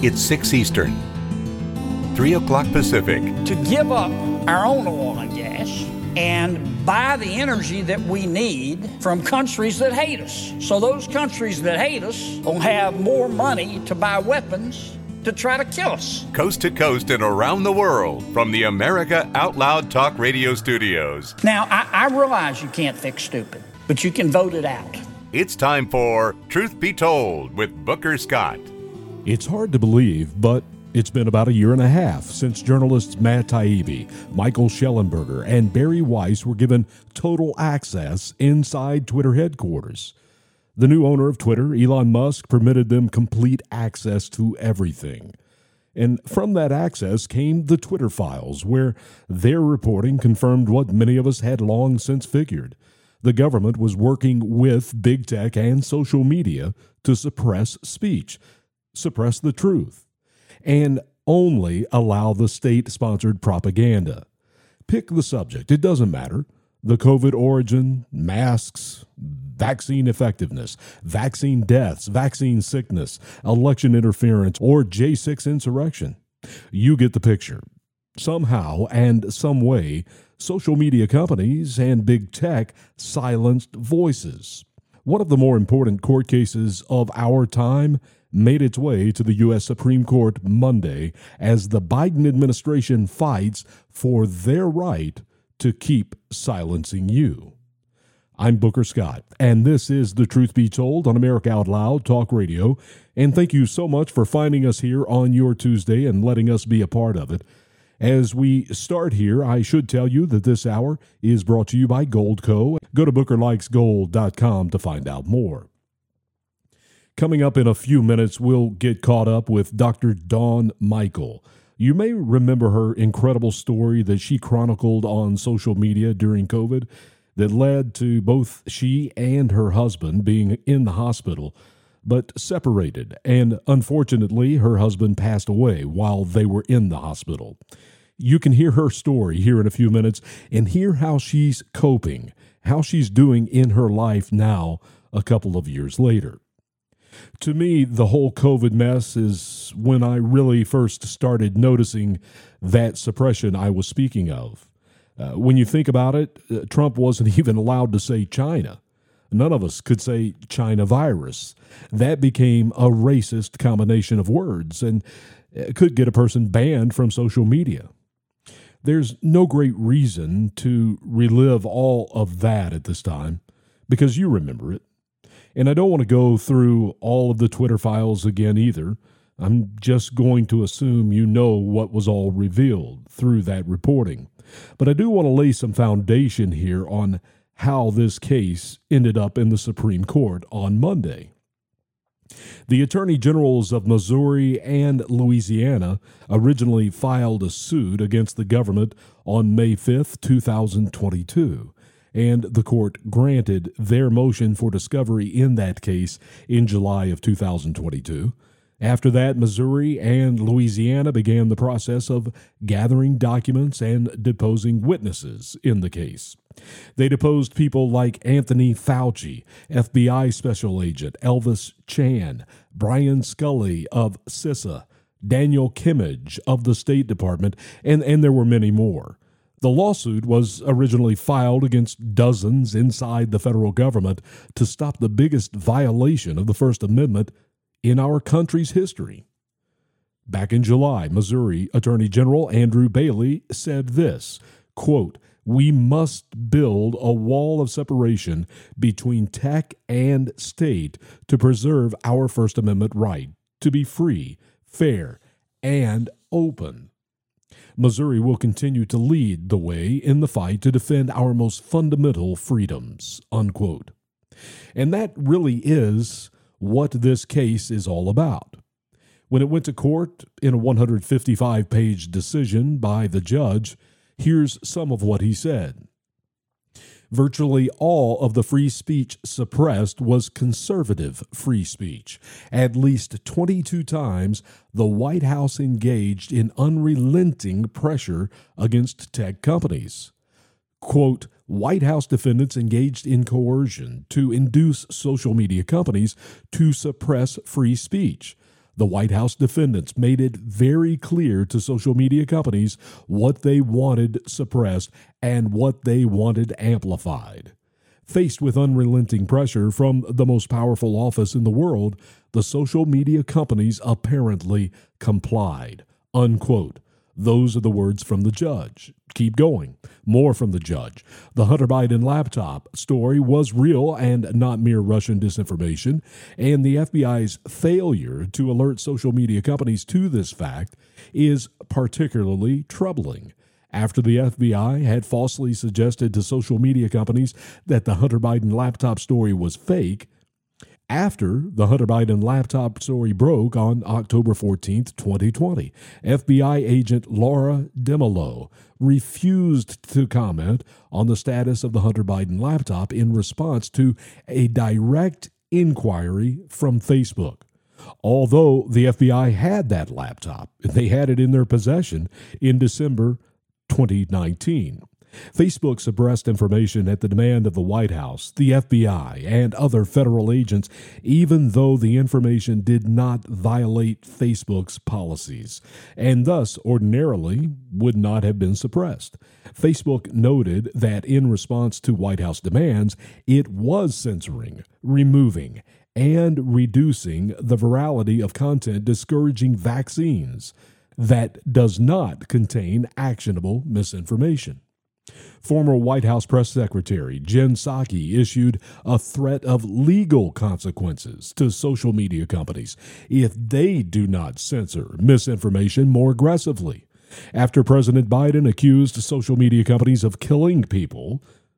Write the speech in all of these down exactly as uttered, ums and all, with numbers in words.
It's six Eastern, three o'clock Pacific. To give up our own oil and gas and buy the energy that we need from countries that hate us. So those countries that hate us will have more money to buy weapons to try to kill us. Coast to coast and around the world from the America Out Loud Talk Radio studios. Now, I, I realize you can't fix stupid, but you can vote it out. It's time for Truth Be Told with Booker Scott. It's hard to believe, but it's been about a year and a half since journalists Matt Taibbi, Michael Shellenberger, and Bari Weiss were given total access inside Twitter headquarters. The new owner of Twitter, Elon Musk, permitted them complete access to everything. And from that access came the Twitter files, where their reporting confirmed what many of us had long since figured. The government was working with big tech and social media to suppress speech, suppress the truth, and only allow the state-sponsored propaganda. Pick the subject, it doesn't matter. The COVID origin, masks, vaccine effectiveness, vaccine deaths, vaccine sickness, election interference, or J six insurrection. You get the picture. Somehow and some way, social media companies and big tech silenced voices. One of the more important court cases of our time made its way to the U S Supreme Court Monday as the Biden administration fights for their right to keep silencing you. I'm Booker Scott, and this is The Truth Be Told on America Out Loud Talk Radio, and thank you so much for finding us here on your Tuesday and letting us be a part of it. As we start here, I should tell you that this hour is brought to you by Goldco. Go to booker likes gold dot com to find out more. Coming up in a few minutes, we'll get caught up with Doctor Dawn Michael. You may remember her incredible story that she chronicled on social media during COVID that led to both she and her husband being in the hospital, but separated. And unfortunately, her husband passed away while they were in the hospital. You can hear her story here in a few minutes and hear how she's coping, how she's doing in her life now a couple of years later. To me, the whole COVID mess is when I really first started noticing that suppression I was speaking of. Uh, when you think about it, uh, Trump wasn't even allowed to say China. None of us could say China virus. That became a racist combination of words and could get a person banned from social media. There's no great reason to relive all of that at this time because you remember it. And I don't want to go through all of the Twitter files again either. I'm just going to assume you know what was all revealed through that reporting. But I do want to lay some foundation here on how this case ended up in the Supreme Court on Monday. The Attorney Generals of Missouri and Louisiana originally filed a suit against the government on May fifth, twenty twenty-two. And the court granted their motion for discovery in that case in July of two thousand twenty-two. After that, Missouri and Louisiana began the process of gathering documents and deposing witnesses in the case. They deposed people like Anthony Fauci, F B I Special Agent Elvis Chan, Brian Scully of CISA, Daniel Kimmage of the State Department, and, and there were many more. The lawsuit was originally filed against dozens inside the federal government to stop the biggest violation of the First Amendment in our country's history. Back in July, Missouri Attorney General Andrew Bailey said this, quote, "We must build a wall of separation between tech and state to preserve our First Amendment right to be free, fair, and open. Missouri will continue to lead the way in the fight to defend our most fundamental freedoms," unquote. And that really is what this case is all about. When it went to court in a one hundred fifty-five page decision by the judge, here's some of what he said. Virtually all of the free speech suppressed was conservative free speech. At least twenty-two times, the White House engaged in unrelenting pressure against tech companies. Quote, White House defendants engaged in coercion to induce social media companies to suppress free speech. The White House defendants made it very clear to social media companies what they wanted suppressed and what they wanted amplified. Faced with unrelenting pressure from the most powerful office in the world, the social media companies apparently complied. Unquote. Those are the words from the judge. Keep going. More from the judge. The Hunter Biden laptop story was real and not mere Russian disinformation, and the F B I's failure to alert social media companies to this fact is particularly troubling. After the F B I had falsely suggested to social media companies that the Hunter Biden laptop story was fake, after the Hunter Biden laptop story broke on October fourteenth, twenty twenty, F B I agent Laura DeMello refused to comment on the status of the Hunter Biden laptop in response to a direct inquiry from Facebook. Although the F B I had that laptop, they had it in their possession in December twenty nineteen. Facebook suppressed information at the demand of the White House, the F B I, and other federal agents, even though the information did not violate Facebook's policies, and thus ordinarily would not have been suppressed. Facebook noted that in response to White House demands, it was censoring, removing, and reducing the virality of content discouraging vaccines that does not contain actionable misinformation. Former White House Press Secretary Jen Psaki issued a threat of legal consequences to social media companies if they do not censor misinformation more aggressively. After President Biden accused social media companies of killing people,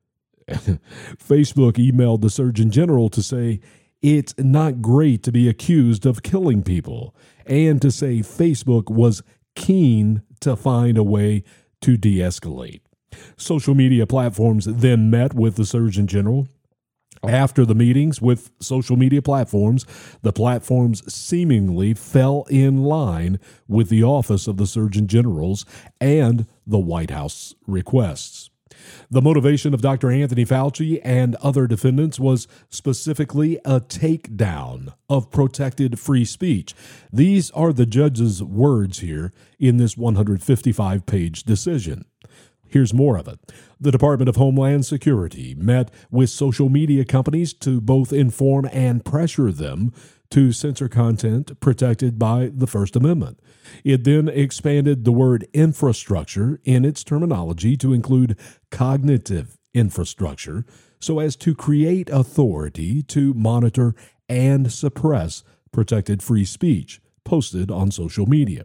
Facebook emailed the Surgeon General to say it's not great to be accused of killing people, and to say Facebook was keen to find a way to de-escalate. Social media platforms then met with the Surgeon General. After the meetings with social media platforms, the platforms seemingly fell in line with the Office of the Surgeon General's and the White House requests. The motivation of Doctor Anthony Fauci and other defendants was specifically a takedown of protected free speech. These are the judge's words here in this one hundred fifty-five page decision. Here's more of it. The Department of Homeland Security met with social media companies to both inform and pressure them to censor content protected by the First Amendment. It then expanded the word infrastructure in its terminology to include cognitive infrastructure so as to create authority to monitor and suppress protected free speech posted on social media.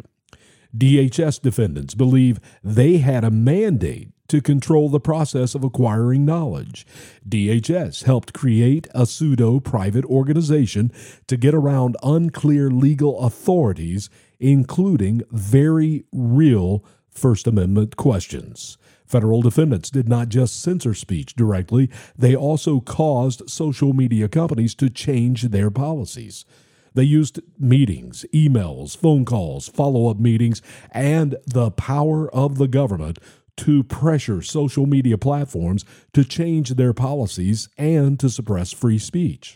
D H S defendants believe they had a mandate to control the process of acquiring knowledge. D H S helped create a pseudo-private organization to get around unclear legal authorities, including very real First Amendment questions. Federal defendants did not just censor speech directly, they also caused social media companies to change their policies. They used meetings, emails, phone calls, follow-up meetings, and the power of the government to pressure social media platforms to change their policies and to suppress free speech.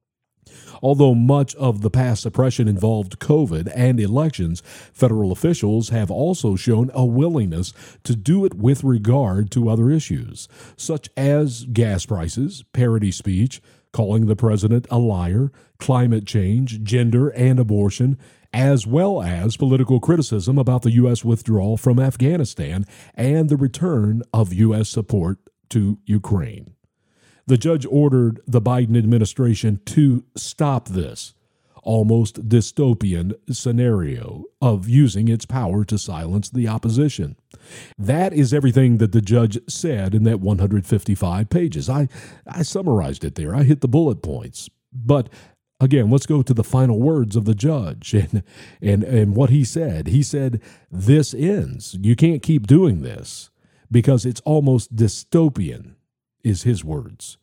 Although much of the past suppression involved COVID and elections, federal officials have also shown a willingness to do it with regard to other issues, such as gas prices, parody speech, calling the president a liar, climate change, gender and abortion, as well as political criticism about the U S withdrawal from Afghanistan and the return of U S support to Ukraine. The judge ordered the Biden administration to stop this almost dystopian scenario of using its power to silence the opposition. That is everything that the judge said in that one hundred fifty-five pages. I, I summarized it there. I hit the bullet points. But again, let's go to the final words of the judge and, and, and what he said. He said, this ends. You can't keep doing this because it's almost dystopian, is his words,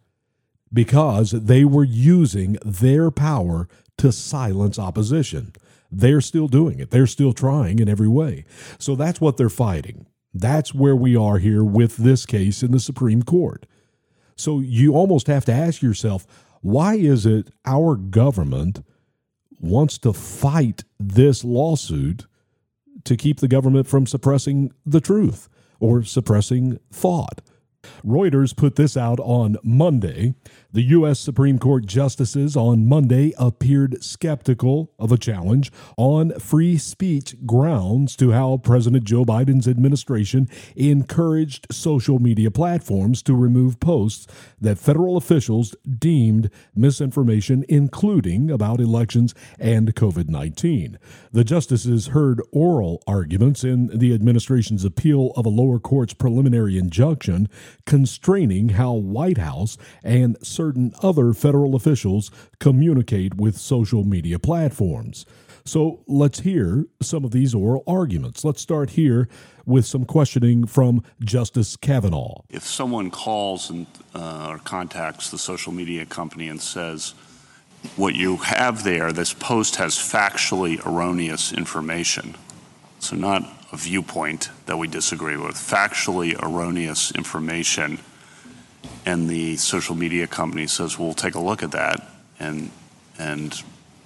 because they were using their power to silence opposition. They're still doing it. They're still trying in every way. So that's what they're fighting. That's where we are here with this case in the Supreme Court. So you almost have to ask yourself, why is it our government wants to fight this lawsuit to keep the government from suppressing the truth or suppressing thought. Reuters put this out on Monday. The U S Supreme Court justices on Monday appeared skeptical of a challenge on free speech grounds to how President Joe Biden's administration encouraged social media platforms to remove posts that federal officials deemed misinformation, including about elections and COVID nineteen. The justices heard oral arguments in the administration's appeal of a lower court's preliminary injunction constraining how White House and certain other federal officials communicate with social media platforms. So let's hear some of these oral arguments. Let's start here with some questioning from Justice Kavanaugh. If someone calls and uh, or contacts the social media company and says, what you have there, this post has factually erroneous information, so not a viewpoint that we disagree with, factually erroneous information, and the social media company says, we'll take a look at that, and and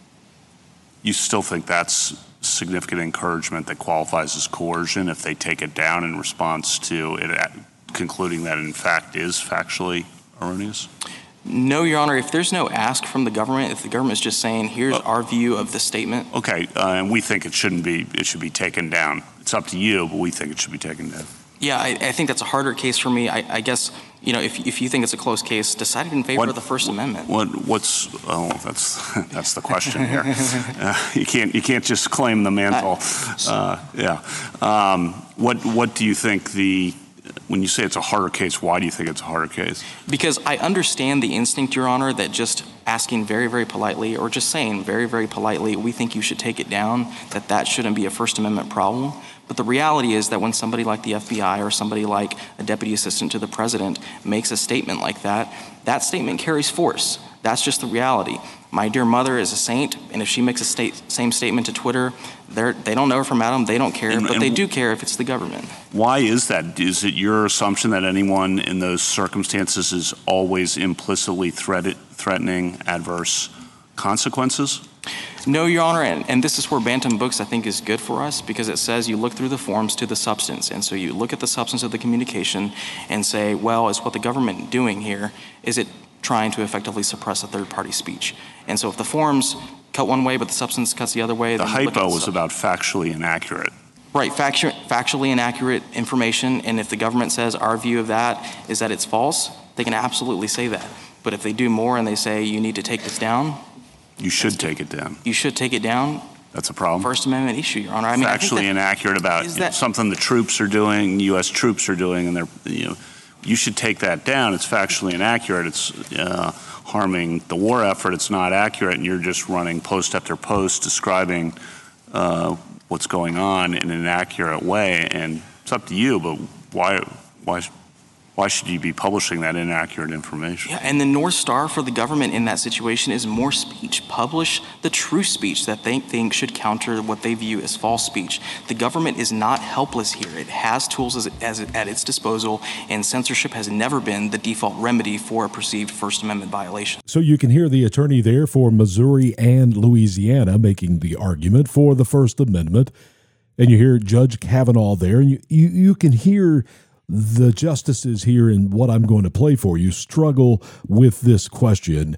you still think that's significant encouragement that qualifies as coercion if they take it down in response to it concluding that it in fact is factually erroneous? No, Your Honor. If there's no ask from the government, if the government is just saying, here's uh, our view of the statement. Okay, uh, and we think it shouldn't be, it should be taken down. It's up to you, but we think it should be taken down. Yeah, I, I think that's a harder case for me. I, I guess, you know, if if you think it's a close case, decide it in favor what, of the First Amendment. What what's oh that's that's the question here. uh, you can't you can't just claim the mantle. Uh, yeah. Um, what what do you think the when you say it's a harder case? Why do you think it's a harder case? Because I understand the instinct, Your Honor, that just asking very very politely or just saying very very politely, we think you should take it down, that that shouldn't be a First Amendment problem. But the reality is that when somebody like the F B I or somebody like a deputy assistant to the president makes a statement like that, that statement carries force. That's just the reality. My dear mother is a saint, and if she makes a state, same statement to Twitter, they don't know her from Adam, they don't care, and, but and they do care if it's the government. Why is that? Is it your assumption that anyone in those circumstances is always implicitly threat- threatening adverse consequences? No, Your Honor, and, and this is where Bantam Books, I think, is good for us because it says you look through the forms to the substance. And so you look at the substance of the communication and say, well, is what the government doing here, is it trying to effectively suppress a third-party speech? And so if the forms cut one way but the substance cuts the other way. The hypo was about factually inaccurate. Right, factu- factually inaccurate information. And if the government says our view of that is that it's false, they can absolutely say that. But if they do more and they say you need to take this down, you should take it down. You should take it down. That's a problem. First Amendment issue, Your Honor. I mean, factually I think that, inaccurate about you know, something the troops are doing, U S troops are doing, and they're you know, you should take that down. It's factually inaccurate. It's uh, harming the war effort. It's not accurate, and you're just running post after post describing uh, what's going on in an inaccurate way. And it's up to you, but why why? Why should you be publishing that inaccurate information? Yeah, and the North Star for the government in that situation is more speech. Publish the true speech that they think should counter what they view as false speech. The government is not helpless here. It has tools as, as at its disposal, and censorship has never been the default remedy for a perceived First Amendment violation. So you can hear the attorney there for Missouri and Louisiana making the argument for the First Amendment, and you hear Judge Kavanaugh there, and you, you, you can hear the justices here in what I'm going to play for you struggle with this question.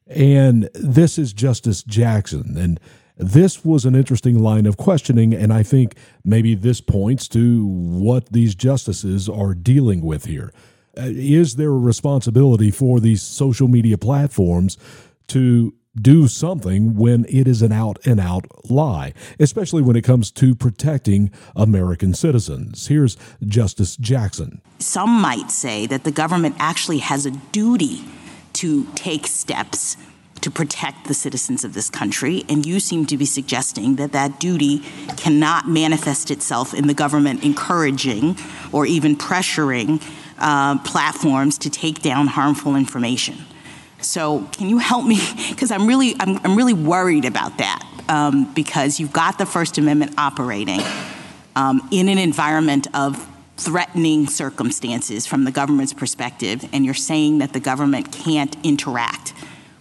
And this is Justice Jackson. And this was an interesting line of questioning, and I think maybe this points to what these justices are dealing with here. Uh, is there a responsibility for these social media platforms to do something when it is an out-and-out lie, especially when it comes to protecting American citizens? Here's Justice Jackson. Some might say that the government actually has a duty to take steps to protect the citizens of this country, and you seem to be suggesting that that duty cannot manifest itself in the government encouraging or even pressuring uh, platforms to take down harmful information. So can you help me? Because I'm really, I'm, I'm really worried about that um, because you've got the First Amendment operating um, in an environment of threatening circumstances from the government's perspective, and you're saying that the government can't interact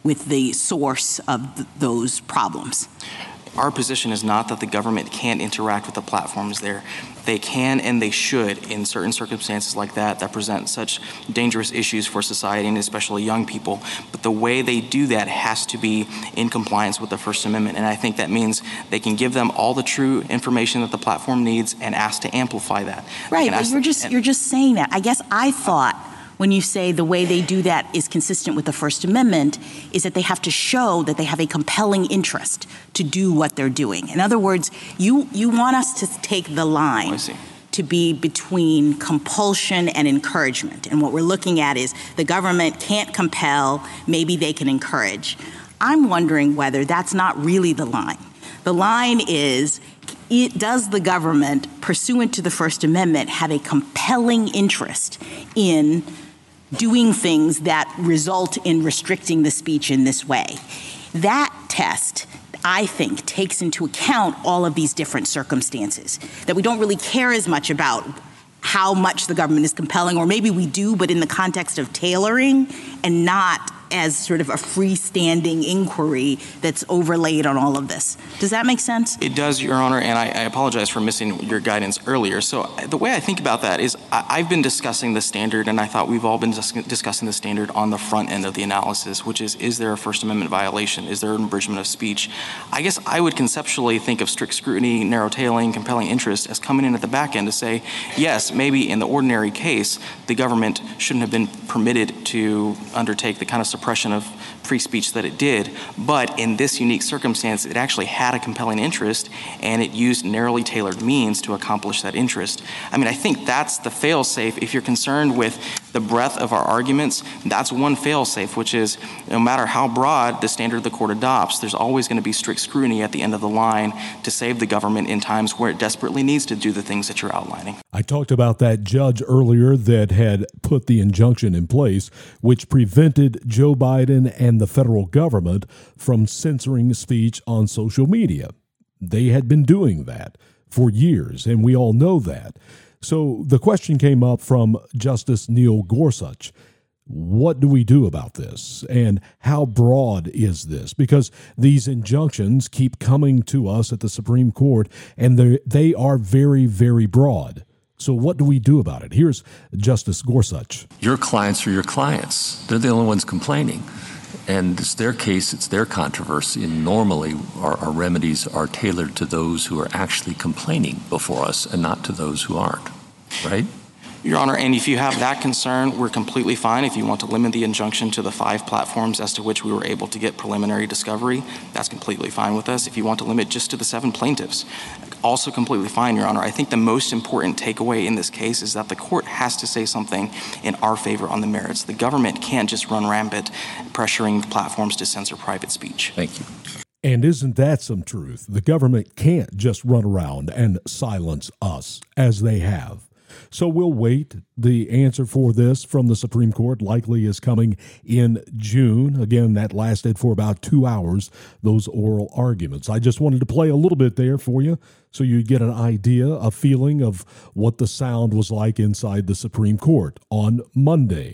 with the source of th- those problems? Our position is not that the government can't interact with the platforms there. They can and they should in certain circumstances like that that present such dangerous issues for society and especially young people. But the way they do that has to be in compliance with the First Amendment. And I think that means they can give them all the true information that the platform needs and ask to amplify that. Right, but you're just, you're just saying that. I guess I thought when you say the way they do that is consistent with the First Amendment is that they have to show that they have a compelling interest to do what they're doing. In other words, you, you want us to take the line oh, to be between compulsion and encouragement. And what we're looking at is the government can't compel, maybe they can encourage. I'm wondering whether that's not really the line. The line is, it, does the government, pursuant to the First Amendment, have a compelling interest in doing things that result in restricting the speech in this way? That test, I think, takes into account all of these different circumstances, that we don't really care as much about how much the government is compelling, or maybe we do, but in the context of tailoring and not as sort of a freestanding inquiry that's overlaid on all of this. Does that make sense? It does, Your Honor, and I, I apologize for missing your guidance earlier. So the way I think about that is I, I've been discussing the standard, and I thought we've all been dis- discussing the standard on the front end of the analysis, which is, is there a First Amendment violation? Is there an abridgment of speech? I guess I would conceptually think of strict scrutiny, narrow tailing, compelling interest as coming in at the back end to say, yes, maybe in the ordinary case, the government shouldn't have been permitted to undertake the kind of suppression of free speech that it did, but in this unique circumstance, it actually had a compelling interest, and it used narrowly tailored means to accomplish that interest. I mean, I think that's the fail-safe. If you're concerned with the breadth of our arguments, that's one fail-safe, which is no matter how broad the standard the court adopts, there's always going to be strict scrutiny at the end of the line to save the government in times where it desperately needs to do the things that you're outlining. I talked about that judge earlier that had put the injunction in place, which prevented Joe Biden and the federal government from censoring speech on social media. They had been doing that for years, and we all know that. So the question came up from Justice Neil Gorsuch. What do we do about this? And how broad is this? Because these injunctions keep coming to us at the Supreme Court, and they are very, very broad. So what do we do about it? Here's Justice Gorsuch. Your clients are your clients. They're the only ones complaining. And it's their case, it's their controversy, and normally our, our remedies are tailored to those who are actually complaining before us and not to those who aren't, right? Your Honor, and if you have that concern, we're completely fine. If you want to limit the injunction to the five platforms as to which we were able to get preliminary discovery, that's completely fine with us. If you want to limit just to the seven plaintiffs, also completely fine, Your Honor. I think the most important takeaway in this case is that the court has to say something in our favor on the merits. The government can't just run rampant pressuring platforms to censor private speech. Thank you. And isn't that some truth? The government can't just run around and silence us as they have. So we'll wait. The answer for this from the Supreme Court likely is coming in June. Again, that lasted for about two hours, those oral arguments. I just wanted to play a little bit there for you so you get an idea, a feeling of what the sound was like inside the Supreme Court on Monday.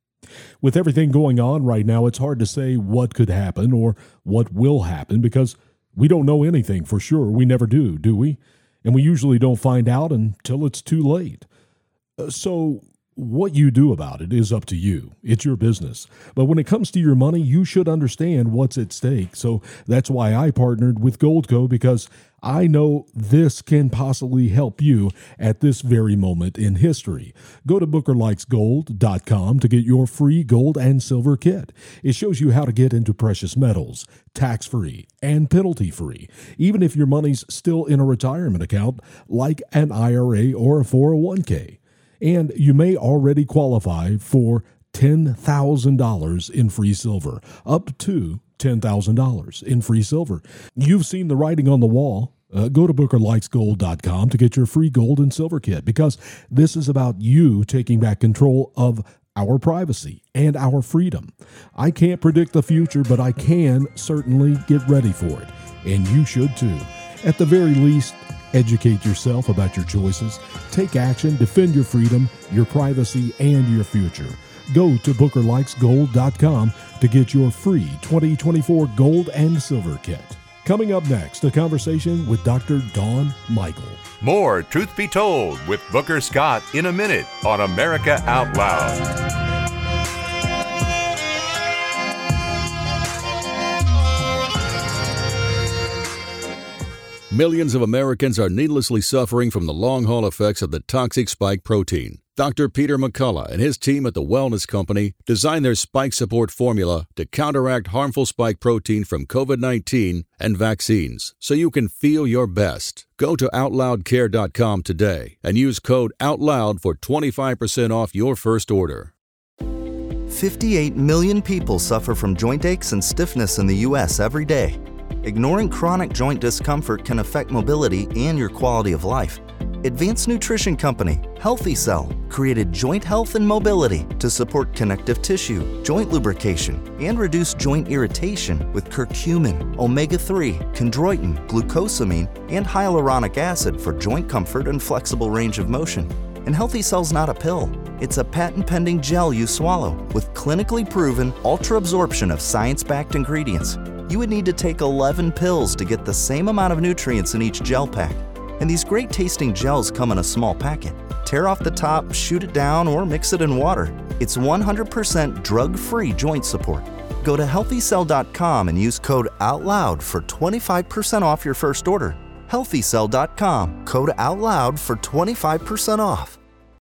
With everything going on right now, it's hard to say what could happen or what will happen because we don't know anything for sure. We never do, do we? And we usually don't find out until it's too late. So what you do about it is up to you. It's your business. But when it comes to your money, you should understand what's at stake. So that's why I partnered with Goldco, because I know this can possibly help you at this very moment in history. Go to booker likes gold dot com to get your free gold and silver kit. It shows you how to get into precious metals, tax-free and penalty-free, even if your money's still in a retirement account like an I R A or a four oh one k. And you may already qualify for ten thousand dollars in free silver, up to ten thousand dollars in free silver. You've seen the writing on the wall. Uh, go to booker likes gold dot com to get your free gold and silver kit, because this is about you taking back control of our privacy and our freedom. I can't predict the future, but I can certainly get ready for it, and you should too. At the very least, educate yourself about your choices, take action, defend your freedom, your privacy, and your future. Go to booker likes gold dot com to get your free twenty twenty-four gold and silver kit. Coming up next, a conversation with Doctor Dawn Michael. More Truth Be Told with Booker Scott in a minute on America Out Loud. Millions of Americans are needlessly suffering from the long-haul effects of the toxic spike protein. Doctor Peter McCullough and his team at the Wellness Company designed their spike support formula to counteract harmful spike protein from covid nineteen and vaccines so you can feel your best. Go to out loud care dot com today and use code OUTLOUD for twenty-five percent off your first order. fifty-eight million people suffer from joint aches and stiffness in the U S every day. Ignoring chronic joint discomfort can affect mobility and your quality of life. Advanced nutrition company Healthy Cell created Joint Health and Mobility to support connective tissue, joint lubrication, and reduce joint irritation with curcumin, omega three, chondroitin, glucosamine, and hyaluronic acid for joint comfort and flexible range of motion. And Healthy Cell's not a pill. It's a patent-pending gel you swallow with clinically proven ultra-absorption of science-backed ingredients. You would need to take eleven pills to get the same amount of nutrients in each gel pack. And these great-tasting gels come in a small packet. Tear off the top, shoot it down, or mix it in water. It's one hundred percent drug-free joint support. Go to healthy cell dot com and use code OUTLOUD for twenty-five percent off your first order. healthy cell dot com, code OUTLOUD for twenty-five percent off.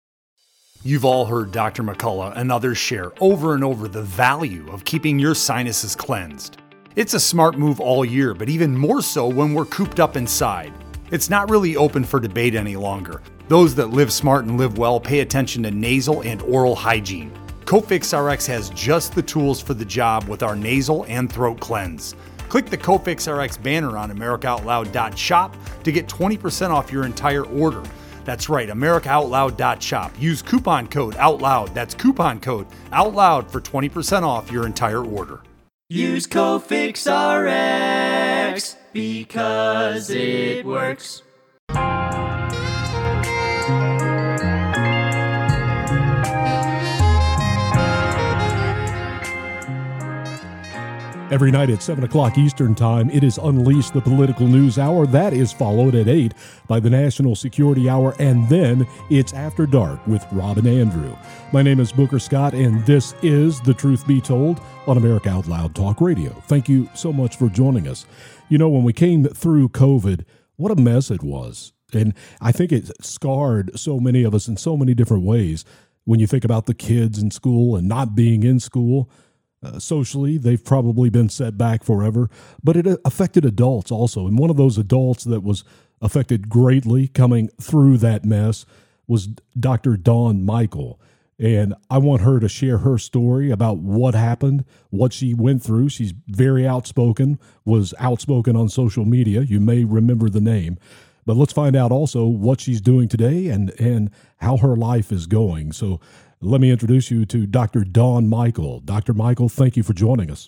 You've all heard Doctor McCullough and others share over and over the value of keeping your sinuses cleansed. It's a smart move all year, but even more so when we're cooped up inside. It's not really open for debate any longer. Those that live smart and live well pay attention to nasal and oral hygiene. Cofix R X has just the tools for the job with our nasal and throat cleanse. Click the Cofix R X banner on america out loud dot shop to get twenty percent off your entire order. That's right, america out loud dot shop. Use coupon code OUTLOUD. That's coupon code OUTLOUD for twenty percent off your entire order. Use Cofix R X because it works. Every night at seven o'clock Eastern Time, it is Unleash the Political News Hour. That is followed at eight by the National Security Hour, and then it's After Dark with Rob and Andrew. My name is Booker Scott, and this is The Truth Be Told on America Out Loud Talk Radio. Thank you so much for joining us. You know, when we came through COVID, what a mess it was. And I think it scarred so many of us in so many different ways. When you think about the kids in school and not being in school, Uh, socially, they've probably been set back forever, but it affected adults also. And one of those adults that was affected greatly coming through that mess was Doctor Dawn Michael. And I want her to share her story about what happened, what she went through. She's very outspoken, was outspoken on social media. You may remember the name. But let's find out also what she's doing today and, and how her life is going. So let me introduce you to Doctor Dawn Michael. Doctor Michael, thank you for joining us.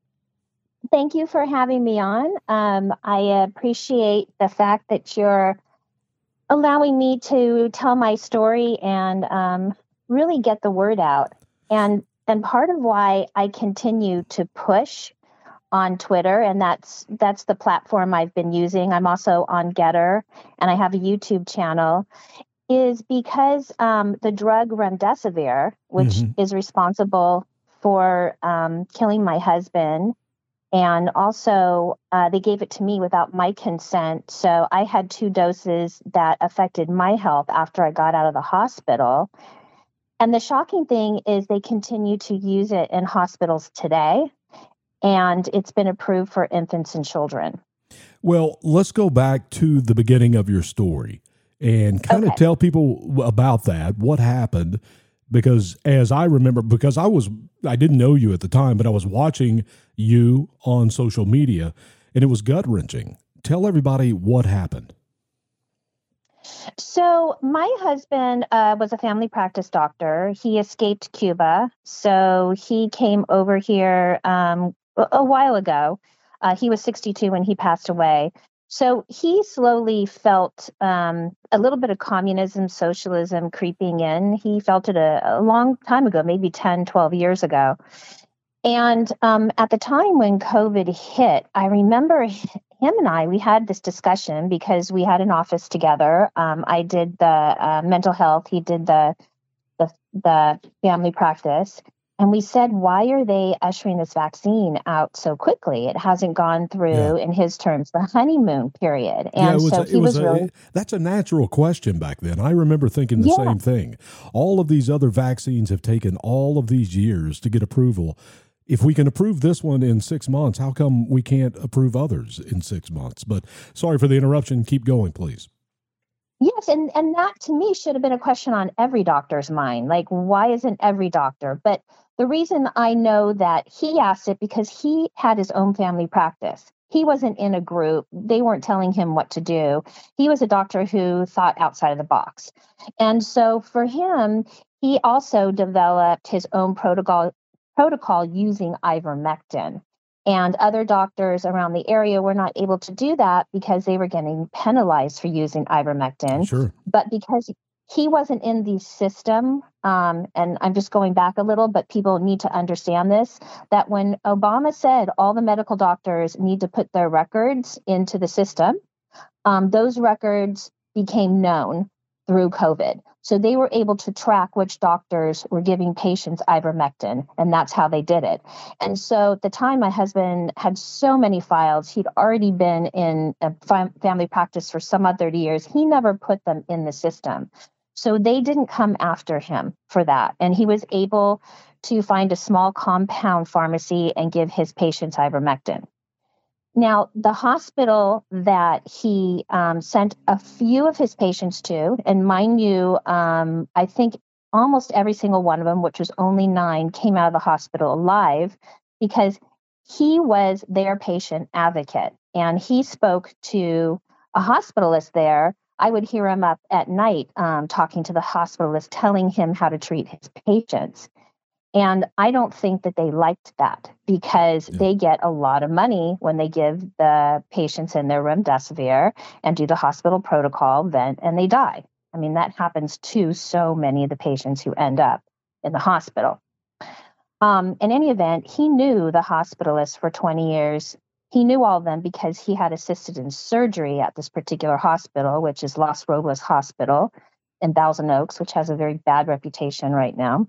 Thank you for having me on. Um, I appreciate the fact that you're allowing me to tell my story and um, really get the word out. And and part of why I continue to push on Twitter, and that's that's the platform I've been using. I'm also on Getter, and I have a YouTube channel, is because um, the drug remdesivir, which mm-hmm. is responsible for um, killing my husband, and also uh, they gave it to me without my consent. So I had two doses that affected my health after I got out of the hospital. And the shocking thing is they continue to use it in hospitals today, and it's been approved for infants and children. Well, let's go back to the beginning of your story and kind okay. of tell people about that, what happened, because as I remember, because I was, I didn't know you at the time, but I was watching you on social media, and it was gut-wrenching. Tell everybody what happened. So my husband uh, was a family practice doctor. He escaped Cuba, so he came over here um, a, a while ago. Uh, he was sixty-two when he passed away. So he slowly felt um, a little bit of communism, socialism creeping in. He felt it a, a long time ago, maybe ten, twelve years ago. And um, at the time when COVID hit, I remember him and I, we had this discussion because we had an office together. Um, I did the uh, mental health. He did the, the the family practice. And we said, why are they ushering this vaccine out so quickly? It hasn't gone through, yeah. in his terms, the honeymoon period. And yeah, it was so a, he it was, was a, really... That's a natural question back then. I remember thinking the yeah. same thing. All of these other vaccines have taken all of these years to get approval. If we can approve this one in six months, how come we can't approve others in six months? But sorry for the interruption. Keep going, please. Yes, and, and that to me should have been a question on every doctor's mind. Like, why isn't every doctor? But the reason I know that he asked it because he had his own family practice. He wasn't in a group. They weren't telling him what to do. He was a doctor who thought outside of the box. And so for him, he also developed his own protocol protocol using ivermectin. And other doctors around the area were not able to do that because they were getting penalized for using ivermectin. Sure. But because he wasn't in the system, um, and I'm just going back a little, but people need to understand this, that when Obama said all the medical doctors need to put their records into the system, um, those records became known through COVID. So they were able to track which doctors were giving patients ivermectin, and that's how they did it. And so at the time, my husband had so many files. He'd already been in a family practice for some odd thirty years. He never put them in the system. So they didn't come after him for that. And he was able to find a small compound pharmacy and give his patients ivermectin. Now, the hospital that he um, sent a few of his patients to, and mind you, um, I think almost every single one of them, which was only nine, came out of the hospital alive because he was their patient advocate. And he spoke to a hospitalist there. I would hear him up at night um, talking to the hospitalist, telling him how to treat his patients. And I don't think that they liked that because yeah. they get a lot of money when they give the patients in their remdesivir and do the hospital protocol, then and they die. I mean, that happens to so many of the patients who end up in the hospital. Um, in any event, he knew the hospitalists for twenty years. He knew all of them because he had assisted in surgery at this particular hospital, which is Los Robles Hospital in Thousand Oaks, which has a very bad reputation right now.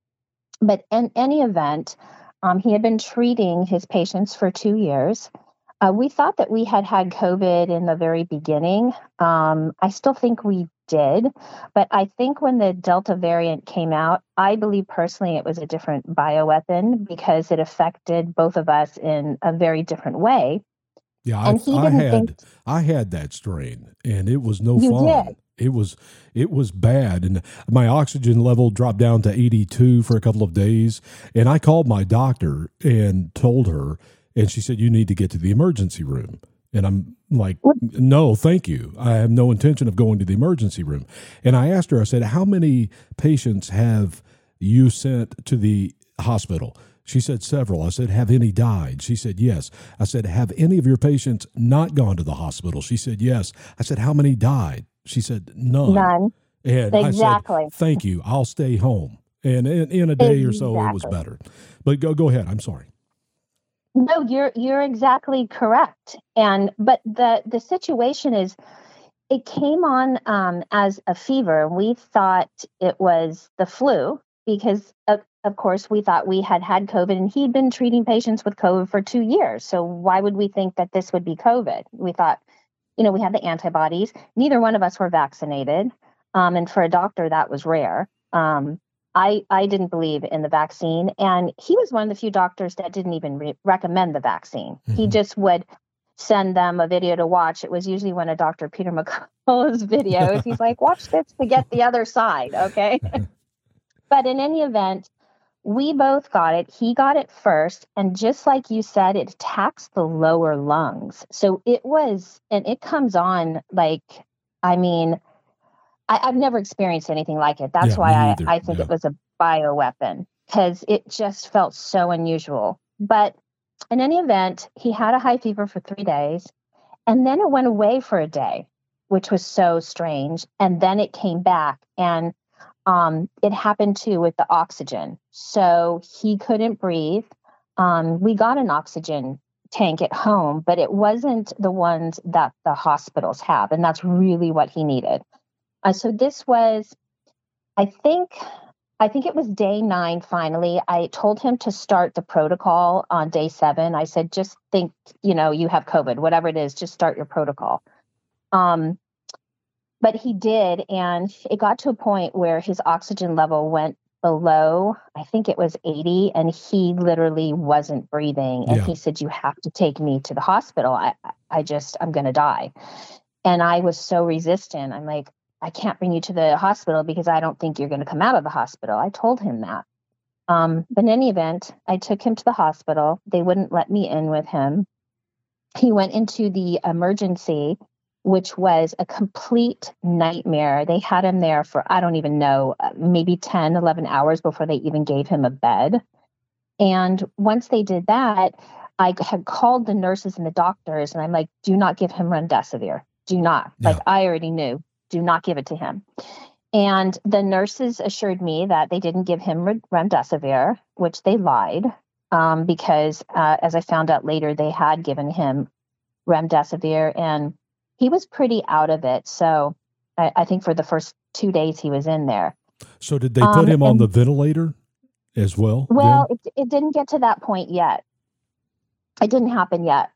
But in any event, um, he had been treating his patients for two years. Uh, we thought that we had had COVID in the very beginning. Um, I still think we did. But I think when the Delta variant came out, I believe personally it was a different bioweapon because it affected both of us in a very different way. Yeah, I, I had think, I had that strain, and it was no you fun. Did. It was it was bad, and my oxygen level dropped down to eighty-two for a couple of days. And I called my doctor and told her, and she said, "You need to get to the emergency room." And I'm like, "No, thank you. I have no intention of going to the emergency room." And I asked her, I said, "How many patients have you sent to the hospital?" She said, "Several." I said, "Have any died?" She said, "Yes." I said, "Have any of your patients not gone to the hospital?" She said, "Yes." I said, "How many died?" She said, "None." None. And exactly. I said, "Thank you. I'll stay home." And in, in a day exactly. or so, it was better. But go go ahead. I'm sorry. No, you're you're exactly correct. And but the the situation is, it came on um, as a fever. We thought it was the flu because of, of course we thought we had had COVID, and he'd been treating patients with COVID for two years. So why would we think that this would be COVID? We thought, you know, we had the antibodies. Neither one of us were vaccinated. Um, and for a doctor, that was rare. Um, I, I didn't believe in the vaccine. And he was one of the few doctors that didn't even re- recommend the vaccine. Mm-hmm. He just would send them a video to watch. It was usually one of Doctor Peter McCullough's videos. He's like, watch this to get the other side, okay? But in any event, we both got it. He got it first. And just like you said, it attacks the lower lungs. So it was, and it comes on like, I mean, I, I've never experienced anything like it. That's yeah, why I, I think yeah. it was a bioweapon, because it just felt so unusual. But in any event, he had a high fever for three days. And then it went away for a day, which was so strange. And then it came back, and um, it happened too with the oxygen. So he couldn't breathe. Um, we got an oxygen tank at home, but it wasn't the ones that the hospitals have. And that's really what he needed. Uh, so this was, I think, I think it was day nine. Finally, I told him to start the protocol on day seven. I said, just think, you know, you have COVID, whatever it is, just start your protocol. Um, but he did. And it got to a point where his oxygen level went below, I think it was eighty, and he literally wasn't breathing. And Yeah. he said, you have to take me to the hospital. I, I just, I'm going to die. And I was so resistant. I'm like, I can't bring you to the hospital because I don't think you're going to come out of the hospital. I told him that. Um, but in any event, I took him to the hospital. They wouldn't let me in with him. He went into the emergency, which was a complete nightmare. They had him there for, I don't even know, maybe ten, eleven hours before they even gave him a bed. And once they did that, I had called the nurses and the doctors, and I'm like, do not give him remdesivir. Do not. Yeah. Like, I already knew. Do not give it to him. And the nurses assured me that they didn't give him remdesivir, which they lied, um, because uh, as I found out later, they had given him remdesivir, and he was pretty out of it. So I, I think for the first two days he was in there. So did they put Um, him on and- the ventilator as well? Well, it, it didn't get to that point yet. It didn't happen yet.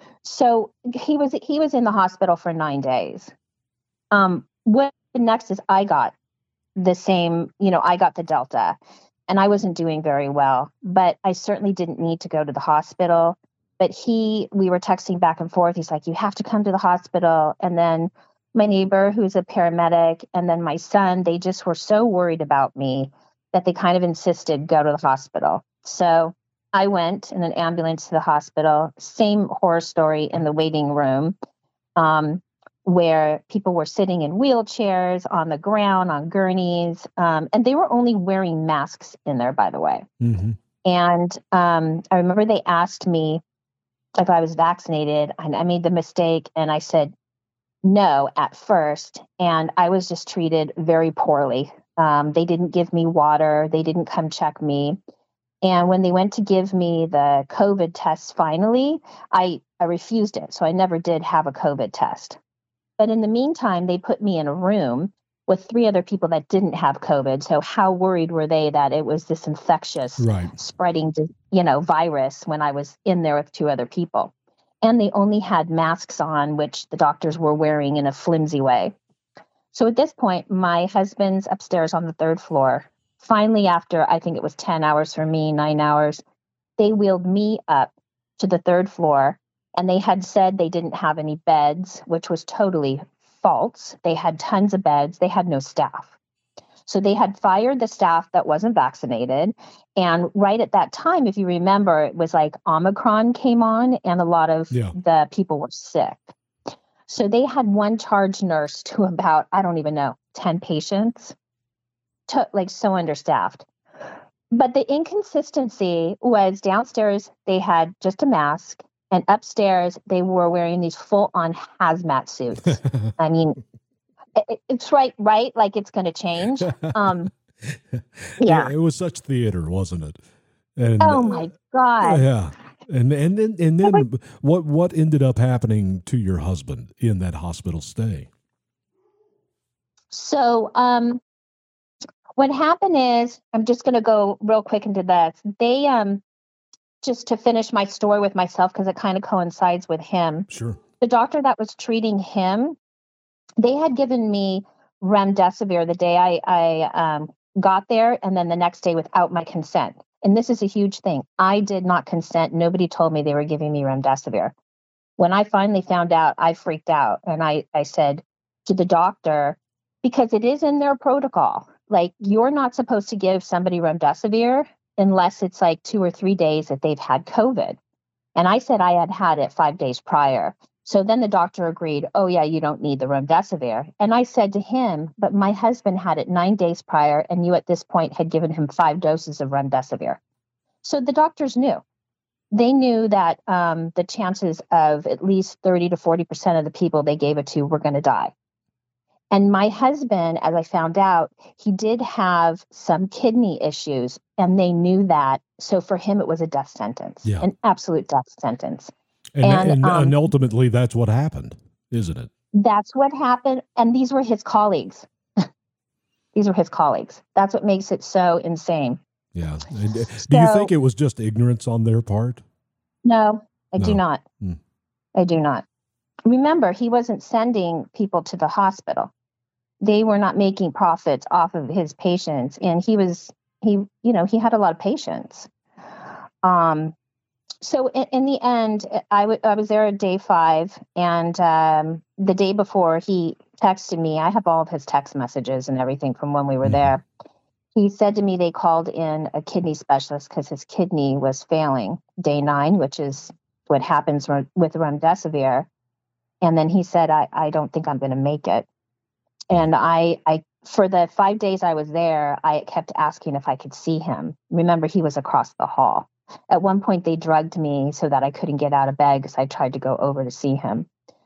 So he was he was in the hospital for nine days. Um, what next is I got the same, you know, I got the Delta, and I wasn't doing very well, but I certainly didn't need to go to the hospital. But he, we were texting back and forth. He's like, you have to come to the hospital. And then my neighbor, who's a paramedic, and then my son, they just were so worried about me that they kind of insisted go to the hospital. So I went in an ambulance to the hospital. Same horror story in the waiting room. Um, where people were sitting in wheelchairs, on the ground, on gurneys, um, and they were only wearing masks in there, by the way. Mm-hmm. And um, I remember they asked me if I was vaccinated, and I made the mistake, and I said no at first, and I was just treated very poorly. Um, they didn't give me water. They didn't come check me. And when they went to give me the COVID test finally, I, I refused it. So I never did have a COVID test. But in the meantime, they put me in a room with three other people that didn't have COVID. So how worried were they that it was this infectious, Right. spreading, you know, virus when I was in there with two other people? And they only had masks on, which the doctors were wearing in a flimsy way. So at this point, my husband's upstairs on the third floor. Finally, after I think it was ten hours for me, nine hours, they wheeled me up to the third floor. And they had said they didn't have any beds, which was totally false. They had tons of beds. They had no staff. So they had fired the staff that wasn't vaccinated. And right at that time, if you remember, it was like Omicron came on and a lot of Yeah. the people were sick. So they had one charge nurse to about, I don't even know, ten patients, to, like so understaffed. But the inconsistency was downstairs, they had just a mask. And upstairs, they were wearing these full-on hazmat suits. I mean, it, it's right, right? Like it's going to change. Um, yeah. It was such theater, wasn't it? And, Oh my God. Yeah. And and then and then what what ended up happening to your husband in that hospital stay? So um, what happened is, I'm just going to go real quick into this. They, um, just to finish my story with myself, because it kind of coincides with him. Sure. The doctor that was treating him, they had given me remdesivir the day I, I um, got there, and then the next day without my consent. And this is a huge thing. I did not consent. Nobody told me they were giving me remdesivir. When I finally found out, I freaked out. And I, I said to the doctor, because it is in their protocol, like you're not supposed to give somebody remdesivir unless it's like two or three days that they've had COVID. And I said I had had it five days prior. So then the doctor agreed, oh yeah, you don't need the remdesivir. And I said to him, but my husband had it nine days prior, and you at this point had given him five doses of remdesivir. So the doctors knew. they knew that um, the chances of at least thirty to forty percent of the people they gave it to were going to die. And my husband, as I found out, he did have some kidney issues, and they knew that. So for him, it was a death sentence, Yeah. an absolute death sentence. And And, and, um, and ultimately, that's what happened, isn't it? That's what happened. And these were his colleagues. These were his colleagues. That's what makes it so insane. Yeah. And, uh, do you So- think it was just ignorance on their part? No, I do No. not. Hmm. I do not. Remember, he wasn't sending people to the hospital. They were not making profits off of his patients. And he was, he, you know, he had a lot of patients. Um, so in, in the end, I, w- I was there at day five. And um, the day before, he texted me. I have all of his text messages and everything from when we were Mhm. there. He said to me they called in a kidney specialist because his kidney was failing day nine, which is what happens re- with remdesivir. And then he said, I, I don't think I'm going to make it. And I, I, for the five days I was there, I kept asking if I could see him. Remember, he was across the hall. At one point, they drugged me so that I couldn't get out of bed because I tried to go over to see him.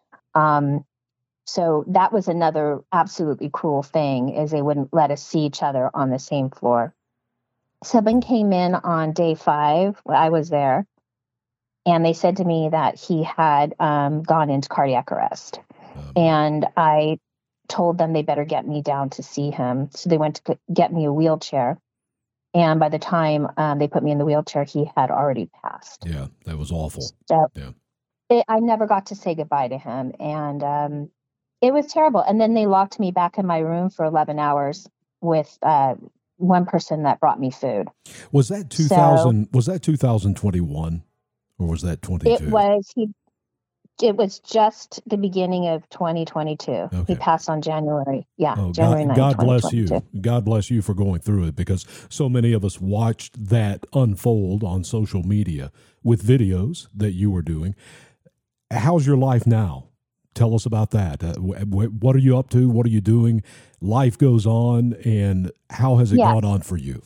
Um, so that was another absolutely cruel thing, is they wouldn't let us see each other on the same floor. Someone came in on day five. I was there. And they said to me that he had um, gone into cardiac arrest. And I told them they better get me down to see him. So they went to get me a wheelchair. And by the time um, they put me in the wheelchair, he had already passed. Yeah, that was awful. So Yeah. it, I never got to say goodbye to him. And um, it was terrible. And then they locked me back in my room for eleven hours with uh, one person that brought me food. Was that two thousand? was that two thousand twenty-one, or was that twenty-two? It was he. It was just the beginning of twenty twenty-two. Okay. He passed on January. Yeah, Oh, January God, ninth, God bless you. twenty twenty-two. God bless you for going through it, because so many of us watched that unfold on social media with videos that you were doing. How's your life now? Tell us about that. Uh, wh- wh- what are you up to? What are you doing? Life goes on, and how has it Yes. gone on for you?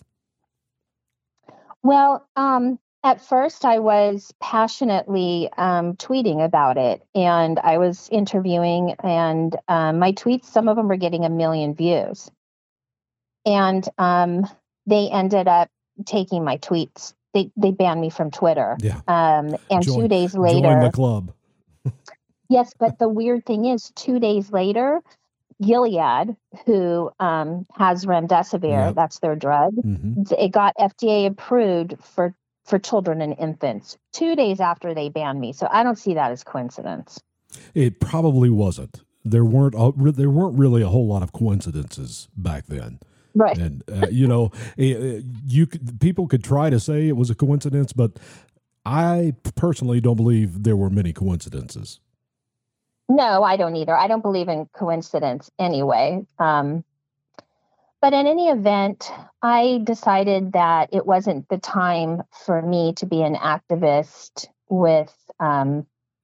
Well, um, at first I was passionately um, tweeting about it, and I was interviewing, and um, my tweets, some of them were getting a million views. And um, they ended up taking my tweets. They they banned me from Twitter. Yeah. Um, and Join- two days Join later, the club. yes, but the weird thing is, two days later, Gilead, who um, has remdesivir, Yep. that's their drug, hmm it got F D A approved for for children and infants two days after they banned me. So I don't see that as coincidence. It probably wasn't. There weren't a, there weren't really a whole lot of coincidences back then. Right. And uh, you know, eh, eh, you could, people could try to say it was a coincidence, but I personally don't believe there were many coincidences. No, I don't either. I don't believe in coincidence anyway. Um, but in any event, I decided that it wasn't the time for me to be an activist with um,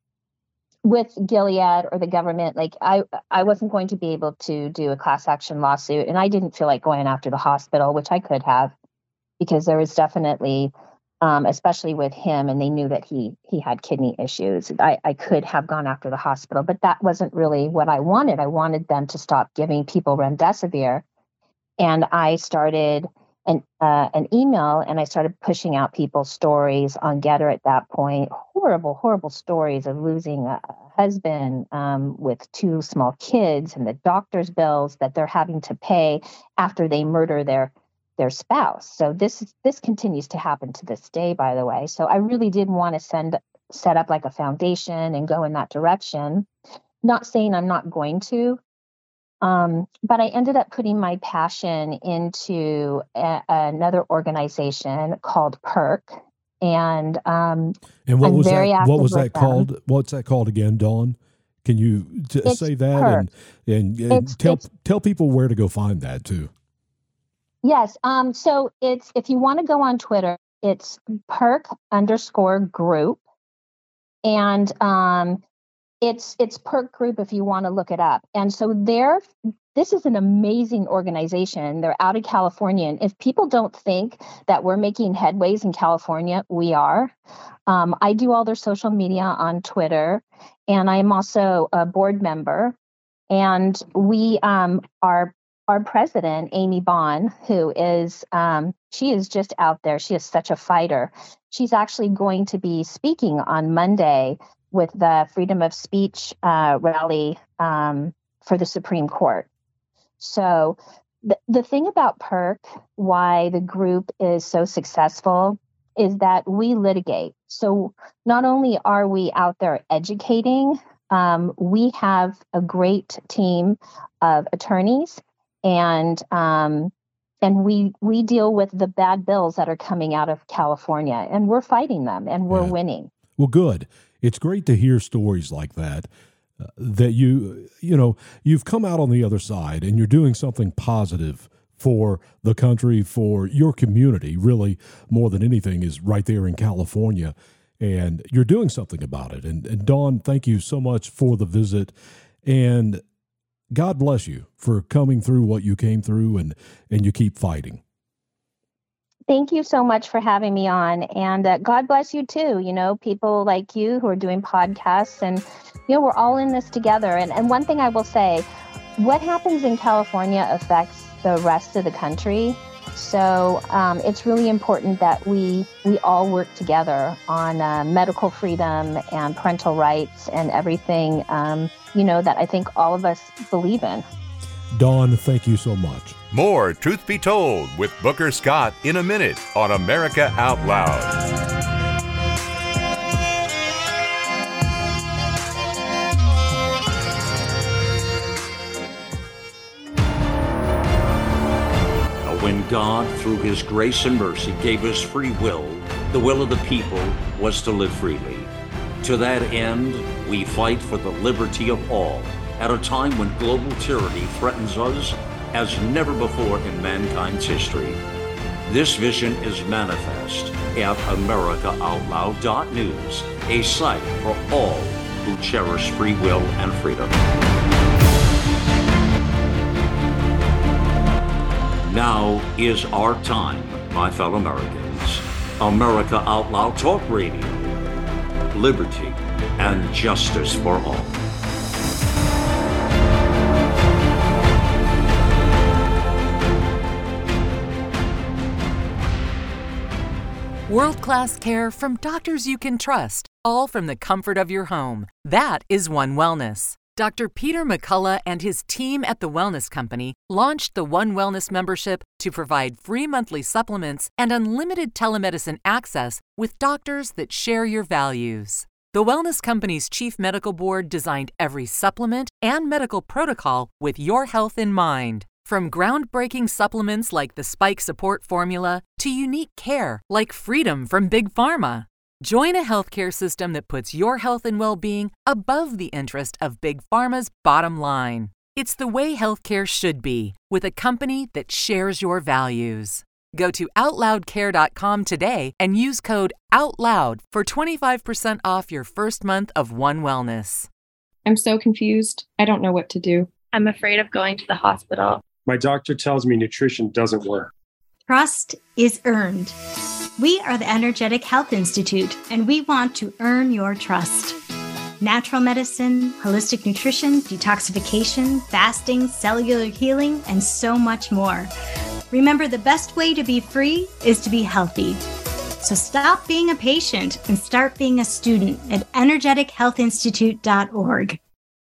with Gilead or the government. Like I, I wasn't going to be able to do a class action lawsuit, and I didn't feel like going after the hospital, which I could have, because there was definitely, um, especially with him, and they knew that he he had kidney issues. I, I could have gone after the hospital, but that wasn't really what I wanted. I wanted them to stop giving people remdesivir, and I started an uh, an email, and I started pushing out people's stories on Getter at that point. Horrible, horrible stories of losing a husband um, with two small kids, and the doctor's bills that they're having to pay after they murder their their spouse. So this is this continues to happen to this day, by the way. So I really did want to send set up like a foundation and go in that direction. Not saying I'm not going to. Um, but I ended up putting my passion into a, another organization called PERC, and um, And what I'm was very that? active What was with that them. called? What's that called again, Dawn? Can you t- It's say that PERC. and and, and It's- tell it's- tell people where to go find that too? Yes. Um, so it's if you want to go on Twitter, it's PERC underscore group, and um, it's it's PERC group if you want to look it up. And so their this is an amazing organization. They're out of California. And if people don't think that we're making headways in California, we are. Um, I do all their social media on Twitter, and I am also a board member. And we, um, our, our president, Amy Bond, who is, um, she is just out there. She is such a fighter. She's actually going to be speaking on Monday with the Freedom of Speech uh, rally um, for the Supreme Court. So the, the thing about PERC, why the group is so successful, is that we litigate. So not only are we out there educating, um, we have a great team of attorneys, and um, and we we deal with the bad bills that are coming out of California, and we're fighting them, and we're yeah. winning. Well, good. It's great to hear stories like that. Uh, that you, you know, you've come out on the other side and you're doing something positive for the country, for your community, really more than anything is right there in California, and you're doing something about it. And, and Dawn, thank you so much for the visit, and God bless you for coming through what you came through, and, and you keep fighting. Thank you so much for having me on, and uh, God bless you too. You know, people like you who are doing podcasts, and, you know, we're all in this together. And, and one thing I will say, what happens in California affects the rest of the country. So um, it's really important that we we all work together on uh, medical freedom and parental rights and everything, um, you know, that I think all of us believe in. Dawn, thank you so much. More Truth Be Told with Booker Scott in a minute on America Out Loud. When God, through his grace and mercy, gave us free will, the will of the people was to live freely. To that end, we fight for the liberty of all at a time when global tyranny threatens us as never before in mankind's history. This vision is manifest at America Out Loud dot news, a site for all who cherish free will and freedom. Now is our time, my fellow Americans. America Out Loud Talk Radio. Liberty and justice for all. World-class care from doctors you can trust, all from the comfort of your home. That is One Wellness. Doctor Peter McCullough and his team at The Wellness Company launched the One Wellness membership to provide free monthly supplements and unlimited telemedicine access with doctors that share your values. The Wellness Company's Chief Medical Board designed every supplement and medical protocol with your health in mind. From groundbreaking supplements like the Spike Support Formula to unique care like Freedom from Big Pharma. Join a healthcare system that puts your health and well-being above the interest of Big Pharma's bottom line. It's the way healthcare should be, with a company that shares your values. Go to out loud care dot com today and use code OUTLOUD for twenty-five percent off your first month of One Wellness. I'm so confused. I don't know what to do. I'm afraid of going to the hospital. My doctor tells me nutrition doesn't work. Trust is earned. We are the Energetic Health Institute, and we want to earn your trust. Natural medicine, holistic nutrition, detoxification, fasting, cellular healing, and so much more. Remember, the best way to be free is to be healthy. So stop being a patient and start being a student at energetic health institute dot org.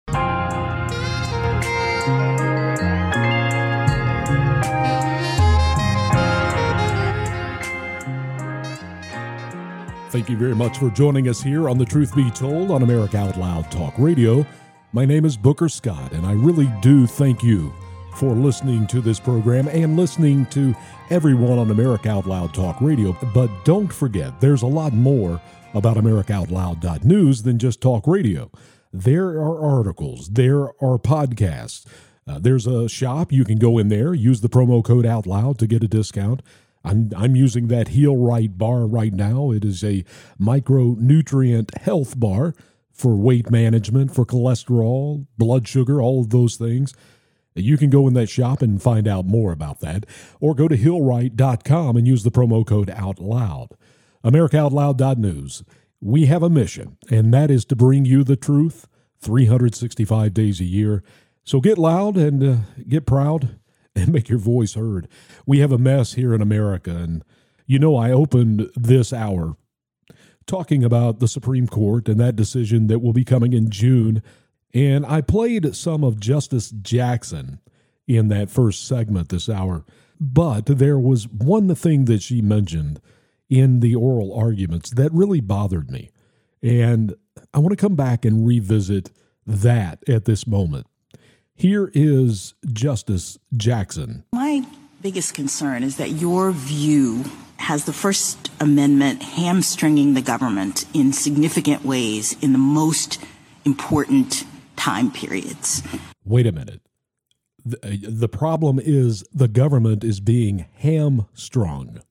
Thank you very much for joining us here on The Truth Be Told on America Out Loud Talk Radio. My name is Booker Scott, and I really do thank you for listening to this program and listening to everyone on America Out Loud Talk Radio. But don't forget, there's a lot more about America Out Loud dot news than just talk radio. There are articles, there are podcasts, uh, there's a shop. You can go in there, use the promo code OUTLOUD to get a discount. I'm I'm using that Heal Right bar right now. It is a micronutrient health bar for weight management, for cholesterol, blood sugar, all of those things. You can go in that shop and find out more about that, or go to hill right dot com and use the promo code OUTLOUD. America Out Loud dot news. We have a mission, and that is to bring you the truth three hundred sixty-five days a year. So get loud and uh, get proud and make your voice heard. We have a mess here in America, and you know I opened this hour talking about the Supreme Court and that decision that will be coming in June. And I played some of Justice Jackson in that first segment this hour. But there was one thing that she mentioned in the oral arguments that really bothered me. And I want to come back and revisit that at this moment. Here is Justice Jackson. My biggest concern is that your view has the First Amendment hamstringing the government in significant ways in the most important time periods. Wait a minute. The, the problem is the government is being hamstrung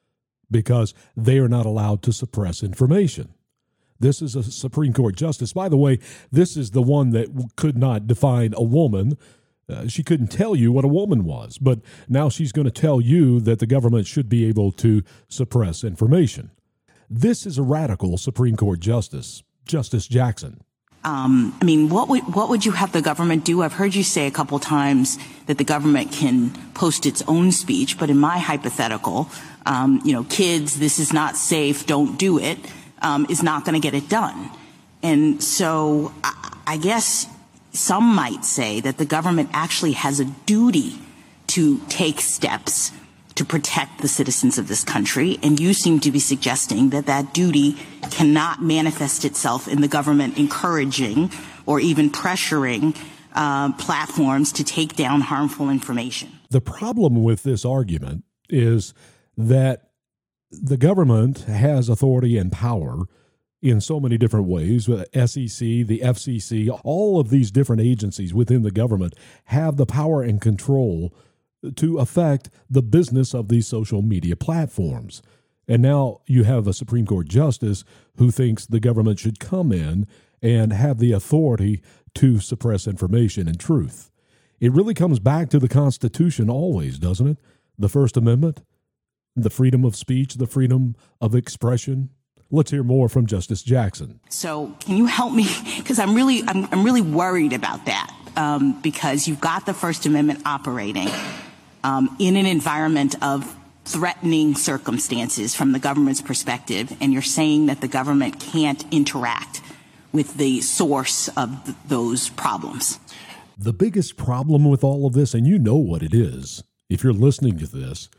because they are not allowed to suppress information. This is a Supreme Court justice. By the way, this is the one that could not define a woman. Uh, she couldn't tell you what a woman was, but now she's going to tell you that the government should be able to suppress information. This is a radical Supreme Court justice, Justice Jackson. Um, I mean, what would what would you have the government do? I've heard you say a couple times that the government can post its own speech, but in my hypothetical, um, you know, kids, this is not safe, don't do it, um, is not going to get it done. And so I, I guess some might say that the government actually has a duty to take steps to protect the citizens of this country, and you seem to be suggesting that that duty cannot manifest itself in the government encouraging or even pressuring uh, platforms to take down harmful information. The problem with this argument is that the government has authority and power in so many different ways. The S E C, the F C C, all of these different agencies within the government have the power and control to affect the business of these social media platforms. And now you have a Supreme Court justice who thinks the government should come in and have the authority to suppress information and truth. It really comes back to the Constitution always, doesn't it? The First Amendment, the freedom of speech, the freedom of expression. Let's hear more from Justice Jackson. So can you help me? Because I'm really, I'm, I'm really worried about that um, because you've got the First Amendment operating Um, in an environment of threatening circumstances from the government's perspective, and you're saying that the government can't interact with the source of th- those problems. The biggest problem with all of this, and you know what it is, if you're listening to this,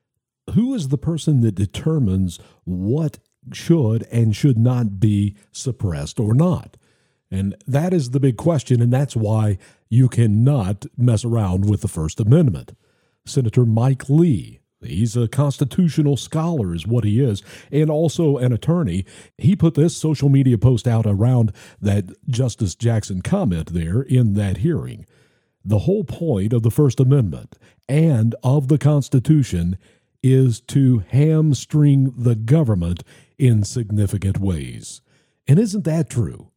who is the person that determines what should and should not be suppressed or not? And that is the big question, and that's why you cannot mess around with the First Amendment. Senator Mike Lee, he's a constitutional scholar is what he is, and also an attorney. He put this social media post out around that Justice Jackson comment there in that hearing. The whole point of the First Amendment and of the Constitution is to hamstring the government in significant ways. And isn't that true?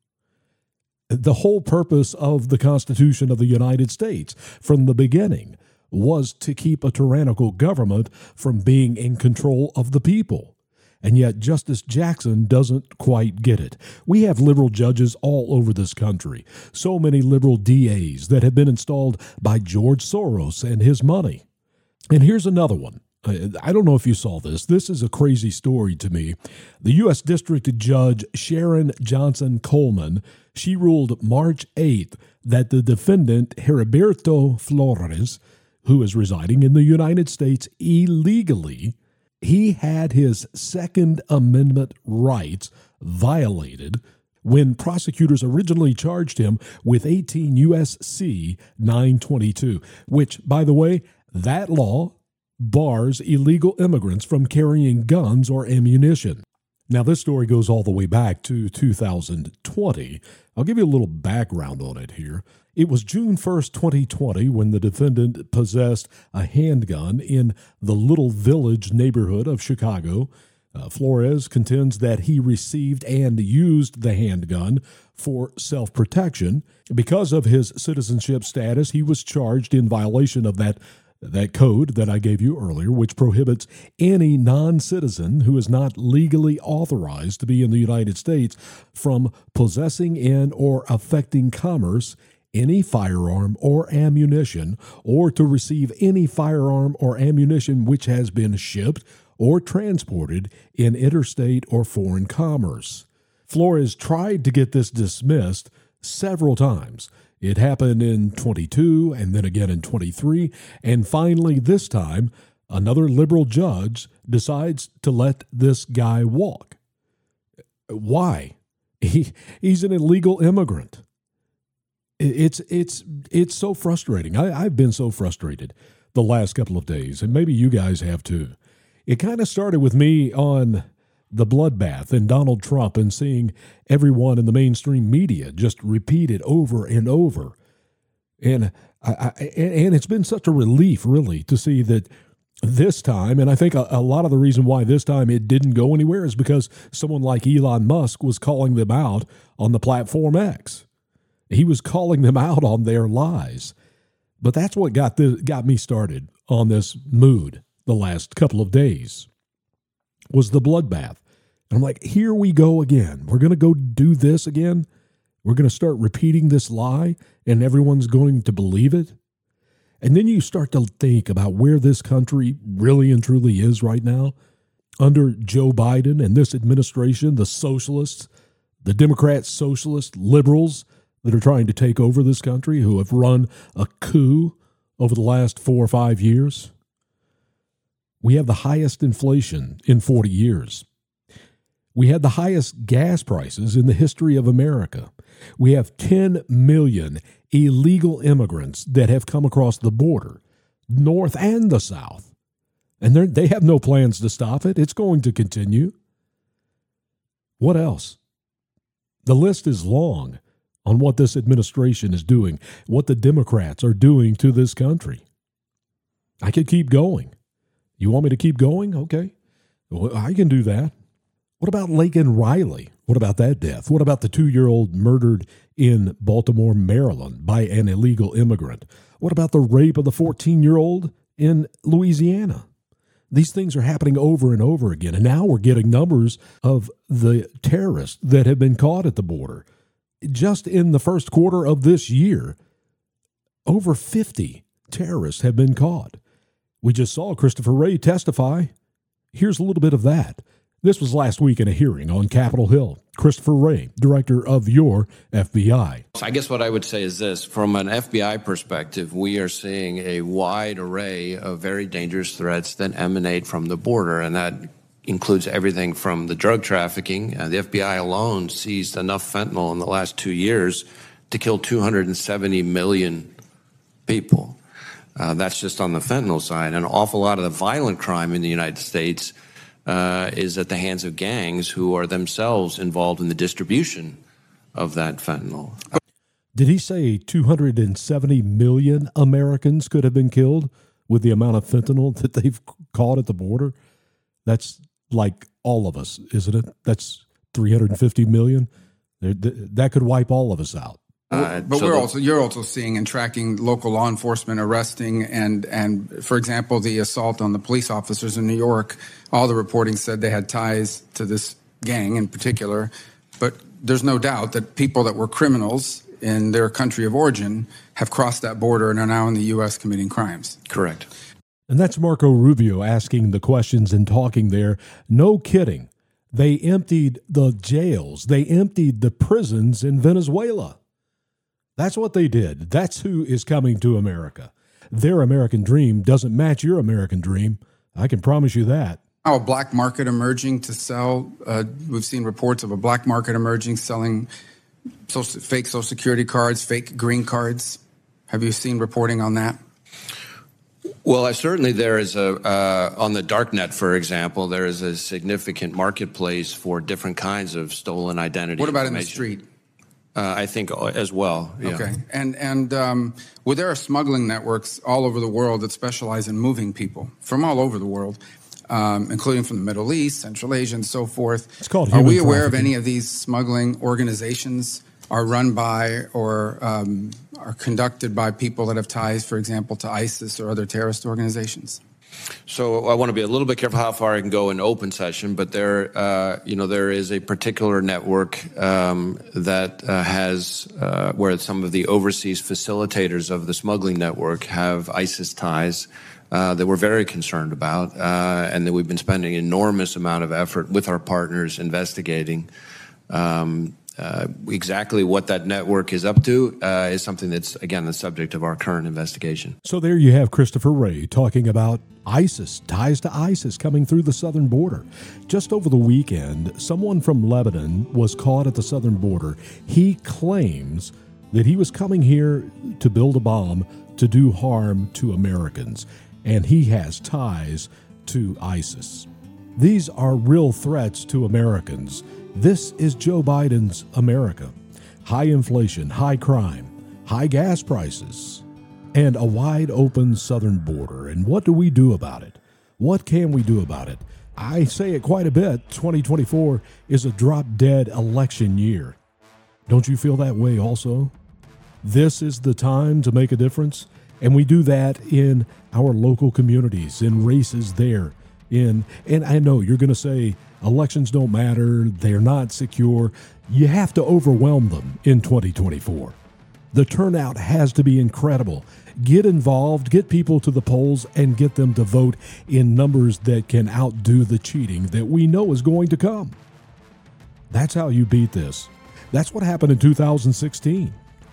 The whole purpose of the Constitution of the United States from the beginning was to keep a tyrannical government from being in control of the people. And yet Justice Jackson doesn't quite get it. We have liberal judges all over this country, so many liberal D As that have been installed by George Soros and his money. And here's another one. I don't know if you saw this. This is a crazy story to me. The U S District Judge Sharon Johnson Coleman, she ruled March eighth that the defendant Heriberto Flores, who is residing in the United States illegally, he had his Second Amendment rights violated when prosecutors originally charged him with eighteen U S C nine twenty-two, which, by the way, that law bars illegal immigrants from carrying guns or ammunition. Now, this story goes all the way back to two thousand twenty. I'll give you a little background on it here. It was June first, twenty twenty, when the defendant possessed a handgun in the Little Village neighborhood of Chicago. Uh, Flores contends that he received and used the handgun for self-protection. Because of his citizenship status, he was charged in violation of that, that code that I gave you earlier, which prohibits any non-citizen who is not legally authorized to be in the United States from possessing in or affecting commerce any firearm or ammunition, or to receive any firearm or ammunition which has been shipped or transported in interstate or foreign commerce. Flores tried to get this dismissed several times. It happened in twenty-two and then again in twenty-three, and finally this time, another liberal judge decides to let this guy walk. Why? He, he's an illegal immigrant. It's it's it's so frustrating. I, I've been so frustrated the last couple of days, and maybe you guys have too. It kind of started with me on the bloodbath and Donald Trump and seeing everyone in the mainstream media just repeat it over and over. And I, I, and it's been such a relief, really, to see that this time, and I think a, a lot of the reason why this time it didn't go anywhere is because someone like Elon Musk was calling them out on the platform X. He was calling them out on their lies. But that's what got the, got me started on this mood the last couple of days, was the bloodbath. And I'm like, here we go again. We're going to go do this again. We're going to start repeating this lie, and everyone's going to believe it. And then you start to think about where this country really and truly is right now. Under Joe Biden and this administration, the socialists, the Democrats, socialists, liberals that are trying to take over this country, who have run a coup over the last four or five years. We have the highest inflation in forty years. We had the highest gas prices in the history of America. We have ten million illegal immigrants that have come across the border, north and the south. And they have no plans to stop it. It's going to continue. What else? The list is long on what this administration is doing, what the Democrats are doing to this country. I could keep going. You want me to keep going? Okay. Well, I can do that. What about Laken Riley? What about that death? What about the two-year-old murdered in Baltimore, Maryland by an illegal immigrant? What about the rape of the fourteen-year-old in Louisiana? These things are happening over and over again, and now we're getting numbers of the terrorists that have been caught at the border. Just in the first quarter of this year, over fifty terrorists have been caught. We just saw Christopher Wray testify. Here's a little bit of that. This was last week in a hearing on Capitol Hill. Christopher Wray, director of your F B I. I guess what I would say is this. From an F B I perspective, we are seeing a wide array of very dangerous threats that emanate from the border, and that includes everything from the drug trafficking. Uh, the F B I alone seized enough fentanyl in the last two years to kill two hundred seventy million people. Uh, that's just on the fentanyl side. An awful lot of the violent crime in the United States uh, is at the hands of gangs who are themselves involved in the distribution of that fentanyl. Did he say two hundred seventy million Americans could have been killed with the amount of fentanyl that they've caught at the border? That's like all of us, isn't it? That's three hundred fifty million. That could wipe all of us out. Uh, but so we're the, also you're also seeing and tracking local law enforcement arresting and and for example the assault on the police officers in New York. All the reporting said they had ties to this gang in particular, but there's no doubt that people that were criminals in their country of origin have crossed that border and are now in the U S committing crimes. Correct. And that's Marco Rubio asking the questions and talking there. No kidding. They emptied the jails. They emptied the prisons in Venezuela. That's what they did. That's who is coming to America. Their American dream doesn't match your American dream. I can promise you that. Oh, a black market emerging to sell. Uh, we've seen reports of a black market emerging selling social, fake Social Security cards, fake green cards. Have you seen reporting on that? Well, uh, certainly there is a, uh, on the darknet, for example, there is a significant marketplace for different kinds of stolen identity. What about in the street? Uh, I think as well. Yeah. Okay. And and um, well, there are smuggling networks all over the world that specialize in moving people from all over the world. um, including from the Middle East, Central Asia, and so forth. It's called Are human we aware of trafficking. any of these smuggling organizations are run by or um, are conducted by people that have ties, for example, to ISIS or other terrorist organizations? So I want to be a little bit careful how far I can go in open session, but there, uh, you know, there is a particular network um, that uh, has uh, where some of the overseas facilitators of the smuggling network have ISIS ties uh, that we're very concerned about, uh, and that we've been spending an enormous amount of effort with our partners investigating. Um, Uh, exactly what that network is up to uh, is something that's, again, the subject of our current investigation. So there you have Christopher Wray talking about ISIS, ties to ISIS coming through the southern border. Just over the weekend, someone from Lebanon was caught at the southern border. He claims that he was coming here to build a bomb to do harm to Americans, and he has ties to ISIS. These are real threats to Americans. This is Joe Biden's America. High inflation, high crime, high gas prices, and a wide open southern border. And what do we do about it? What can we do about it? I say it quite a bit. twenty twenty-four is a drop-dead election year. Don't you feel that way also? This is the time to make a difference, and we do that in our local communities, in races there. In, and I know you're going to say elections don't matter, they're not secure. You have to overwhelm them in twenty twenty-four. The turnout has to be incredible. Get involved, get people to the polls, and get them to vote in numbers that can outdo the cheating that we know is going to come. That's how you beat this. That's what happened in two thousand sixteen.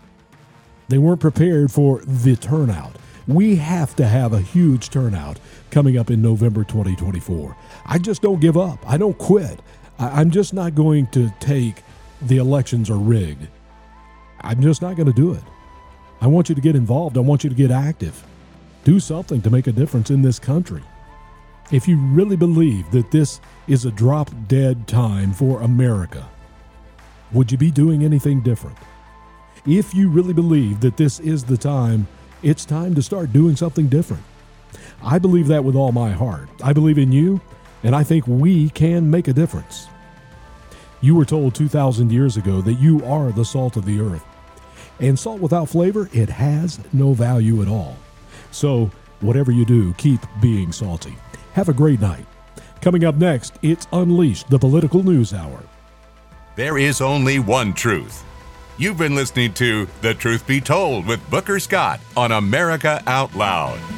They weren't prepared for the turnout. We have to have a huge turnout coming up in November twenty twenty-four. I just don't give up. I don't quit. I- I'm just not going to take the elections are rigged. I'm just not going to do it. I want you to get involved. I want you to get active. Do something to make a difference in this country. If you really believe that this is a drop-dead time for America, would you be doing anything different? If you really believe that this is the time, it's time to start doing something different. I believe that with all my heart. I believe in you, and I think we can make a difference. You were told two thousand years ago that you are the salt of the earth. And salt without flavor, it has no value at all. So, whatever you do, keep being salty. Have a great night. Coming up next, it's Unleashed, the Political News Hour. There is only one truth. You've been listening to The Truth Be Told with Booker Scott on America Out Loud.